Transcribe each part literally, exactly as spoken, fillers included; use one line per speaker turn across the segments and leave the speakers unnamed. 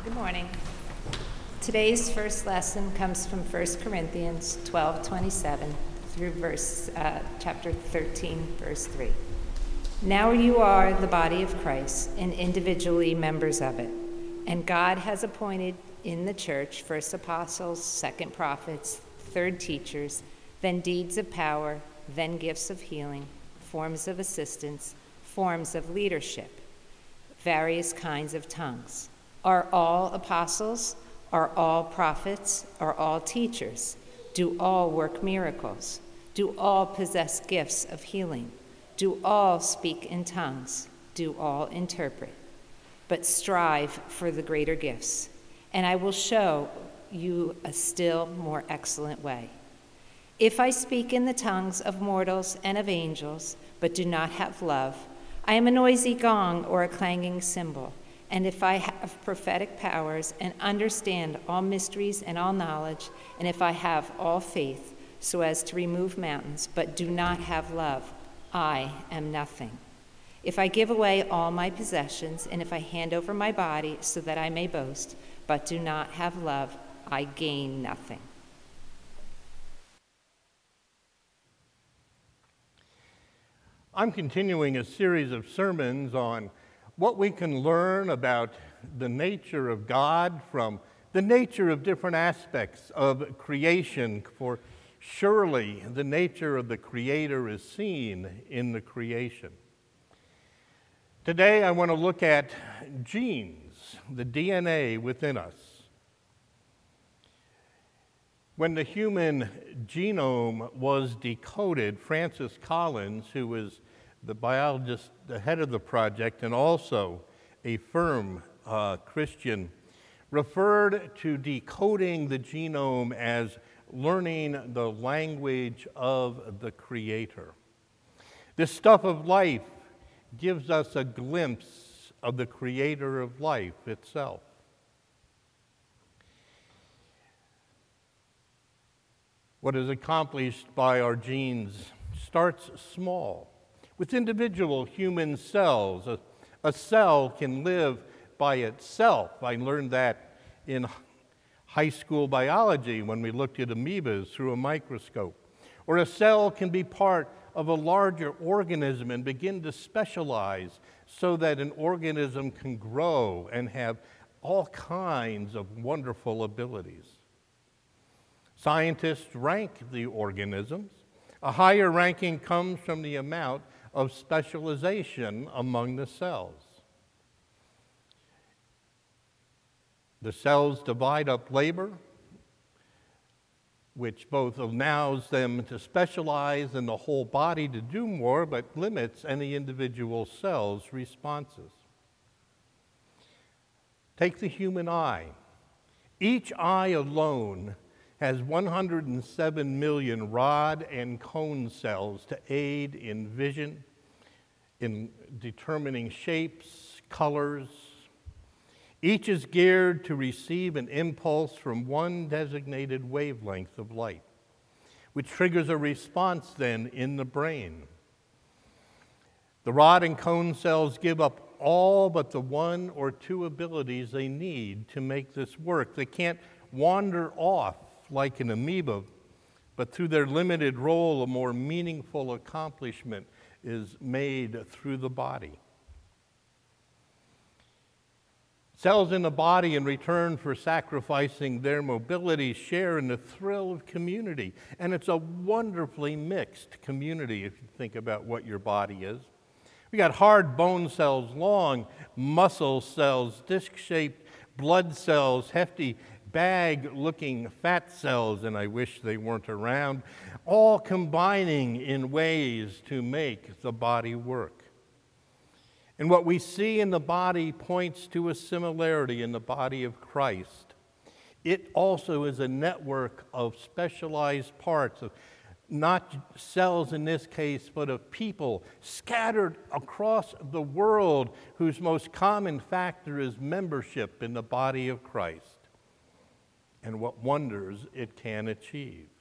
Good morning. Today's first lesson comes from First Corinthians twelve twenty-seven through verse uh, chapter thirteen, verse three. Now you are the body of Christ and individually members of it. And God has appointed in the church first apostles, second prophets, third teachers, then deeds of power, then gifts of healing, forms of assistance, forms of leadership, various kinds of tongues. Are all apostles? Are all prophets? Are all teachers? Do all work miracles? Do all possess gifts of healing? Do all speak in tongues? Do all interpret? But strive for the greater gifts, and I will show you a still more excellent way. If I speak in the tongues of mortals and of angels, but do not have love, I am a noisy gong or a clanging cymbal. And if I have prophetic powers and understand all mysteries and all knowledge, and if I have all faith so as to remove mountains, but do not have love, I am nothing. If I give away all my possessions, and if I hand over my body so that I may boast, but do not have love, I gain nothing.
I'm continuing a series of sermons on what we can learn about the nature of God from the nature of different aspects of creation, for surely the nature of the Creator is seen in the creation. Today I want to look at genes, the D N A within us. When the human genome was decoded, Francis Collins, who was the biologist, the head of the project, and also a firm uh, Christian, referred to decoding the genome as learning the language of the Creator. This stuff of life gives us a glimpse of the Creator of life itself. What is accomplished by our genes starts small. With individual human cells, a, a cell can live by itself. I learned that in high school biology when we looked at amoebas through a microscope. Or a cell can be part of a larger organism and begin to specialize so that an organism can grow and have all kinds of wonderful abilities. Scientists rank the organisms. A higher ranking comes from the amount of specialization among the cells. The cells divide up labor, which both allows them to specialize in the whole body to do more, but limits any individual cell's responses. Take the human eye. Each eye alone has one hundred seven million rod and cone cells to aid in vision, in determining shapes, colors. Each is geared to receive an impulse from one designated wavelength of light, which triggers a response then in the brain. The rod and cone cells give up all but the one or two abilities they need to make this work. They can't wander off like an amoeba, but through their limited role, a more meaningful accomplishment is made through the body. Cells in the body, in return for sacrificing their mobility, share in the thrill of community. And it's a wonderfully mixed community if you think about what your body is. We got hard bone cells, long muscle cells, disc-shaped blood cells, hefty bag-looking fat cells, and I wish they weren't around, all combining in ways to make the body work. And what we see in the body points to a similarity in the body of Christ. It also is a network of specialized parts, of not cells in this case, but of people scattered across the world whose most common factor is membership in the body of Christ and what wonders it can achieve.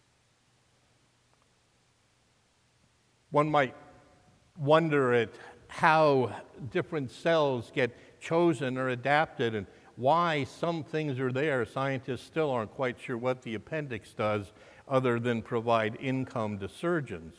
One might wonder at how different cells get chosen or adapted and why some things are there. Scientists still aren't quite sure what the appendix does other than provide income to surgeons.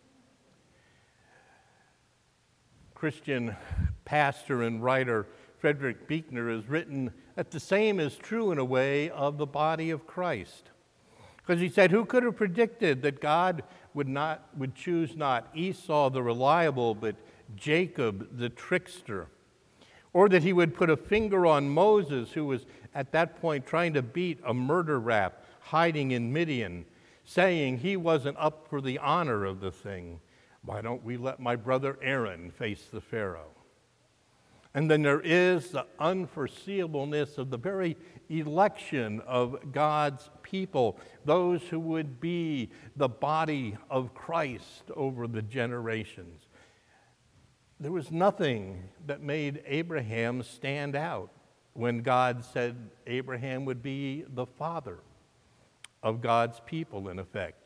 Christian pastor and writer Frederick Buechner has written that the same is true in a way of the body of Christ. Because he said, who could have predicted that God would not would choose not Esau the reliable, but Jacob the trickster? Or that he would put a finger on Moses, who was at that point trying to beat a murder rap hiding in Midian, saying he wasn't up for the honor of the thing. Why don't we let my brother Aaron face the Pharaoh? And then there is the unforeseeableness of the very election of God's people, those who would be the body of Christ over the generations. There was nothing that made Abraham stand out when God said Abraham would be the father of God's people, in effect.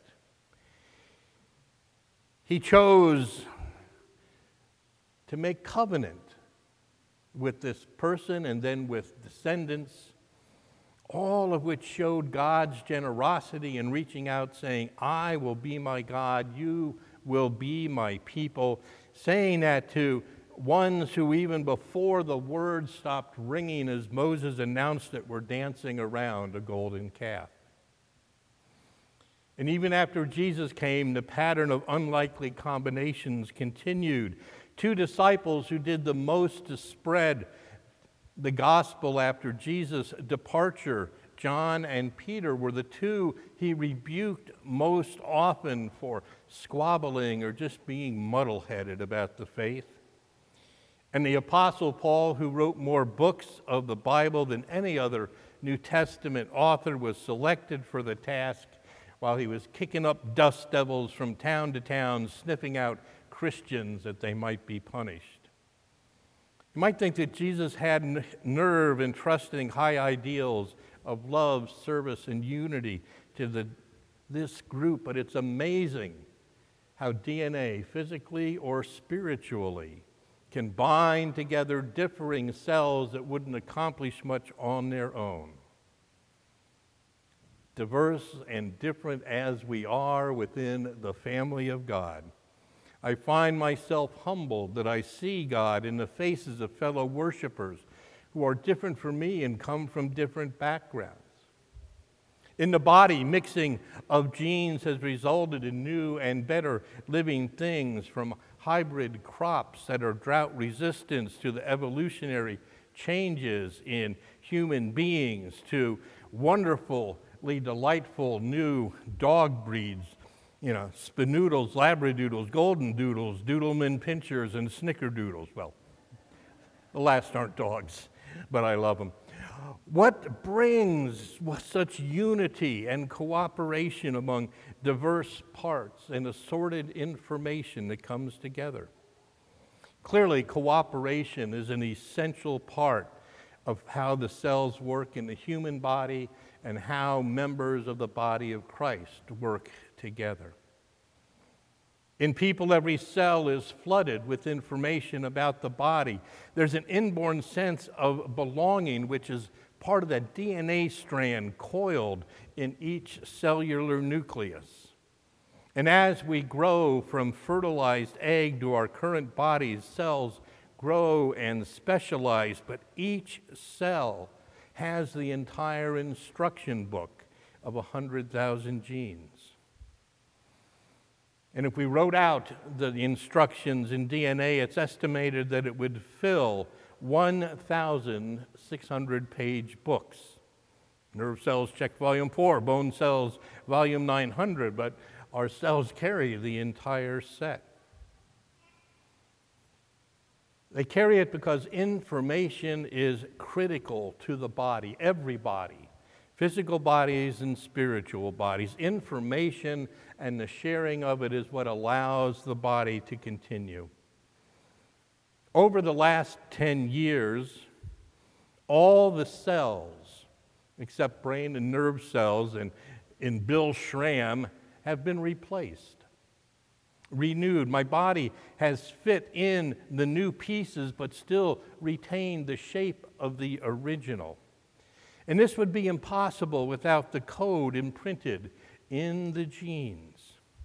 He chose to make covenant with this person and then with descendants, all of which showed God's generosity in reaching out, saying, I will be my God, you will be my people, saying that to ones who even before the words stopped ringing as Moses announced it were dancing around a golden calf. And even after Jesus came, the pattern of unlikely combinations continued. Two disciples who did the most to spread the gospel after Jesus' departure, John and Peter, were the two he rebuked most often for squabbling or just being muddle-headed about the faith. And the Apostle Paul, who wrote more books of the Bible than any other New Testament author, was selected for the task while he was kicking up dust devils from town to town, sniffing out Christians that they might be punished. You might think that Jesus had n- nerve entrusting high ideals of love, service, and unity to the, this group, but it's amazing how D N A, physically or spiritually, can bind together differing cells that wouldn't accomplish much on their own. Diverse and different as we are within the family of God, I find myself humbled that I see God in the faces of fellow worshipers who are different from me and come from different backgrounds. In the body, mixing of genes has resulted in new and better living things, from hybrid crops that are drought resistant to the evolutionary changes in human beings to wonderfully delightful new dog breeds. You know, Spinoodles, Labradoodles, Golden Doodles, Doodleman Pinchers, and Snickerdoodles. Well, the last aren't dogs, but I love them. What brings such unity and cooperation among diverse parts and assorted information that comes together? Clearly, cooperation is an essential part of how the cells work in the human body and how members of the body of Christ work together. In people, every cell is flooded with information about the body. There's an inborn sense of belonging, which is part of that D N A strand coiled in each cellular nucleus. And as we grow from fertilized egg to our current bodies, cells grow and specialize, but each cell has the entire instruction book of one hundred thousand genes. And if we wrote out the instructions in D N A, it's estimated that it would fill one thousand six hundred page books. Nerve cells check volume four, bone cells volume nine hundred, but our cells carry the entire set. They carry it because information is critical to the body, every body, physical bodies and spiritual bodies. Information and the sharing of it is what allows the body to continue. Over the last ten years, all the cells, except brain and nerve cells and in Bill Schramm, have been replaced. renewed. My body has fit in the new pieces, but still retained the shape of the original. And this would be impossible without the code imprinted in the genes.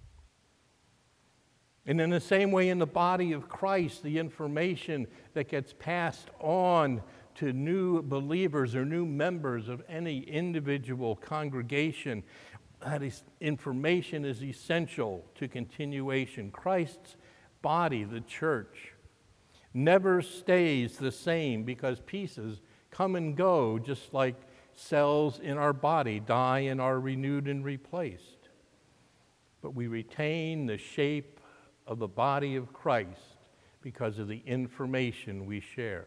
And in the same way, in the body of Christ, the information that gets passed on to new believers or new members of any individual congregation, that is, information is essential to continuation. Christ's body, the church, never stays the same because pieces come and go just like cells in our body die and are renewed and replaced. But we retain the shape of the body of Christ because of the information we share.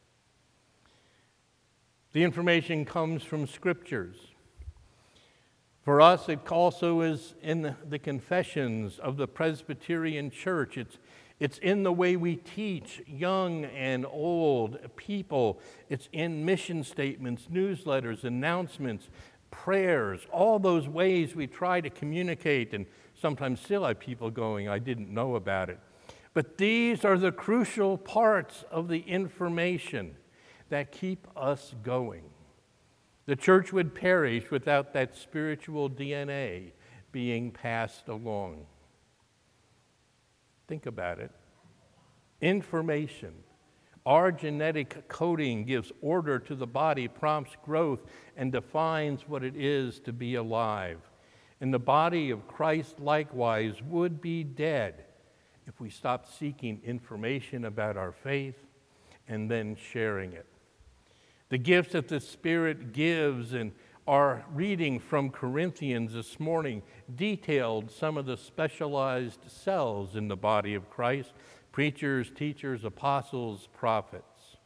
The information comes from scriptures. For us, it also is in the confessions of the Presbyterian Church. It's, it's in the way we teach young and old people. It's in mission statements, newsletters, announcements, prayers, all those ways we try to communicate, and sometimes still have people going, I didn't know about it. But these are the crucial parts of the information that keep us going. The church would perish without that spiritual D N A being passed along. Think about it. Information. Our genetic coding gives order to the body, prompts growth, and defines what it is to be alive. And the body of Christ likewise would be dead if we stopped seeking information about our faith and then sharing it. The gifts that the Spirit gives, and our reading from Corinthians this morning detailed some of the specialized cells in the body of Christ: preachers, teachers, apostles, prophets.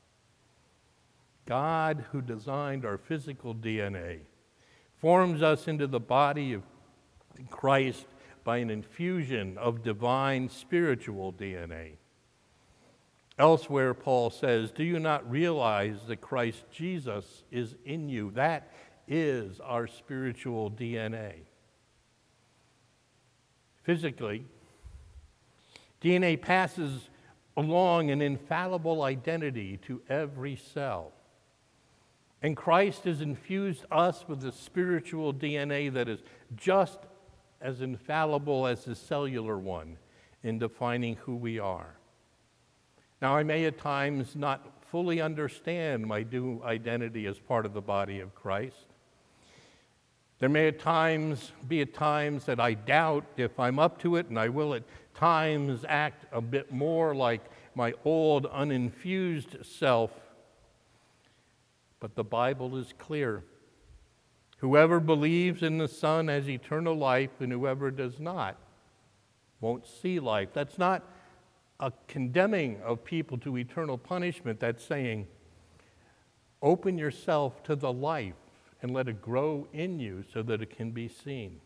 God, who designed our physical D N A, forms us into the body of Christ by an infusion of divine spiritual D N A. Elsewhere, Paul says, do you not realize that Christ Jesus is in you? That is our spiritual D N A. Physically, D N A passes along an infallible identity to every cell. And Christ has infused us with a spiritual D N A that is just as infallible as the cellular one in defining who we are. Now, I may at times not fully understand my new identity as part of the body of Christ. There may at times be at times that I doubt if I'm up to it, and I will at times act a bit more like my old uninfused self. But the Bible is clear. Whoever believes in the Son has eternal life, and whoever does not won't see life. That's not a condemning of people to eternal punishment. That's saying, open yourself to the life and let it grow in you so that it can be seen.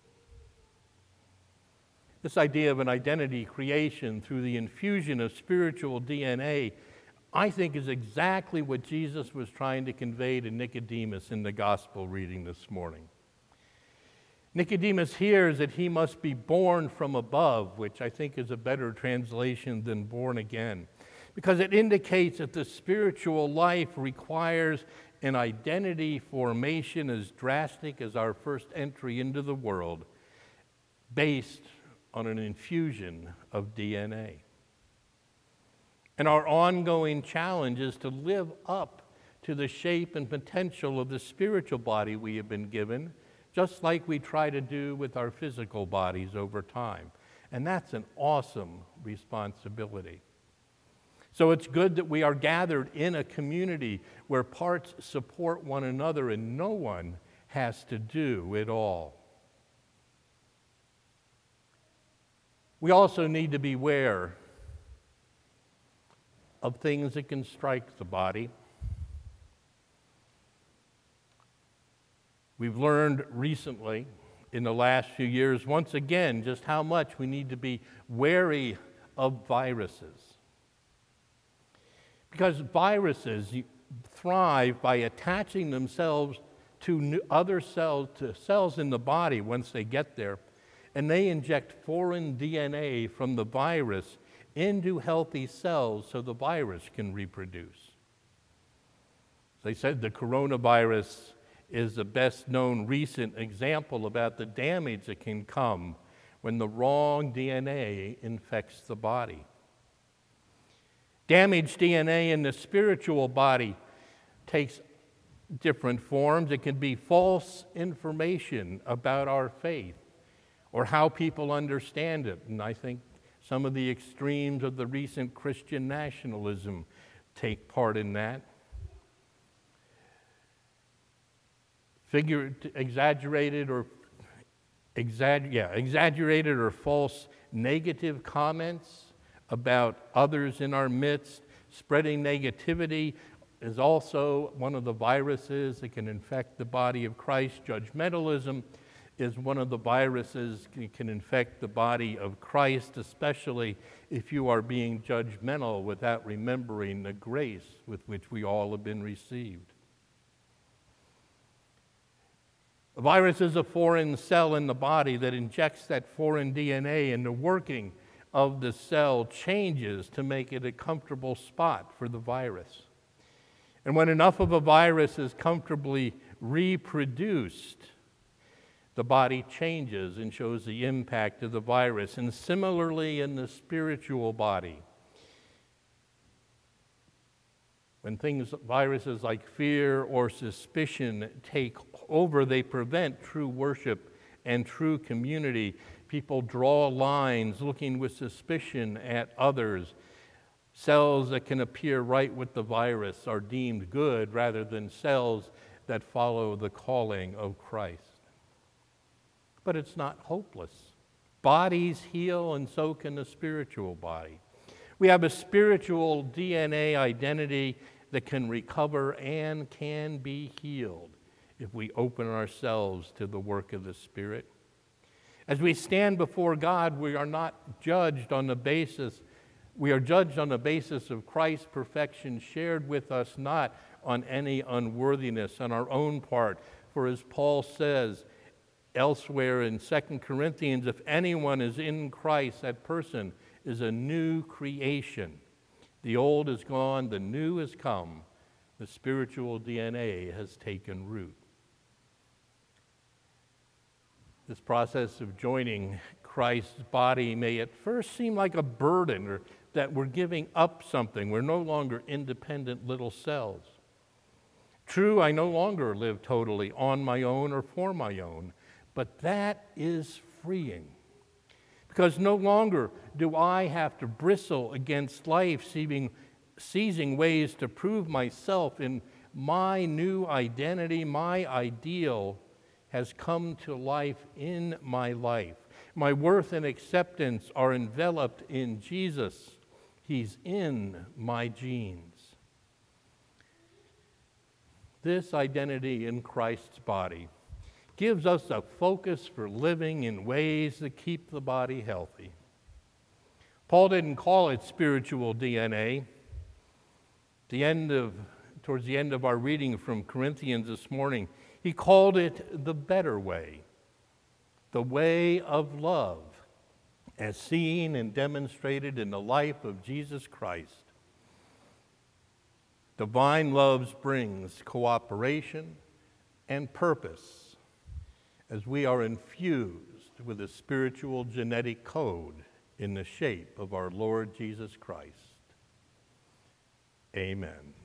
This idea of an identity creation through the infusion of spiritual D N A, I think, is exactly what Jesus was trying to convey to Nicodemus in the gospel reading this morning. Nicodemus hears that he must be born from above, which I think is a better translation than born again, because it indicates that the spiritual life requires an identity formation as drastic as our first entry into the world, based on an infusion of D N A. And our ongoing challenge is to live up to the shape and potential of the spiritual body we have been given, just like we try to do with our physical bodies over time. And that's an awesome responsibility. So it's good that we are gathered in a community where parts support one another and no one has to do it all. We also need to beware of things that can strike the body. We've learned recently, in the last few years, once again, just how much we need to be wary of viruses. Because viruses thrive by attaching themselves to other cells, to cells in the body once they get there, and they inject foreign D N A from the virus into healthy cells so the virus can reproduce. They said the coronavirus is the best known recent example about the damage that can come when the wrong D N A infects the body. Damaged D N A in the spiritual body takes different forms. It can be false information about our faith or how people understand it. And I think some of the extremes of the recent Christian nationalism take part in that. Figure, exaggerated or exagger, yeah, exaggerated or false negative comments about others in our midst. Spreading negativity is also one of the viruses that can infect the body of Christ. Judgmentalism is one of the viruses that can infect the body of Christ, especially if you are being judgmental without remembering the grace with which we all have been received. A virus is a foreign cell in the body that injects that foreign D N A, and the working of the cell changes to make it a comfortable spot for the virus. And when enough of a virus is comfortably reproduced, the body changes and shows the impact of the virus. And similarly in the spiritual body, when things, viruses like fear or suspicion take over, they prevent true worship and true community. People draw lines looking with suspicion at others. Cells that can appear right with the virus are deemed good rather than cells that follow the calling of Christ. But it's not hopeless. Bodies heal, and so can the spiritual body. We have a spiritual D N A identity that can recover and can be healed if we open ourselves to the work of the Spirit. As we stand before God, we are not judged on the basis, we are judged on the basis of Christ's perfection shared with us, not on any unworthiness on our own part. For as Paul says elsewhere in Second Corinthians, if anyone is in Christ, that person is a new creation. The old is gone, the new has come. The spiritual D N A has taken root. This process of joining Christ's body may at first seem like a burden, or that we're giving up something. We're no longer independent little cells. True, I no longer live totally on my own or for my own, but that is freeing. Because no longer do I have to bristle against life, seizing, seizing ways to prove myself in my new identity. My ideal has come to life in my life. My worth and acceptance are enveloped in Jesus. He's in my genes. This identity in Christ's body gives us a focus for living in ways that keep the body healthy. Paul didn't call it spiritual D N A. The end of, towards the end of our reading from Corinthians this morning, he called it the better way, the way of love, as seen and demonstrated in the life of Jesus Christ. Divine love brings cooperation and purpose as we are infused with a spiritual genetic code in the shape of our Lord Jesus Christ. Amen.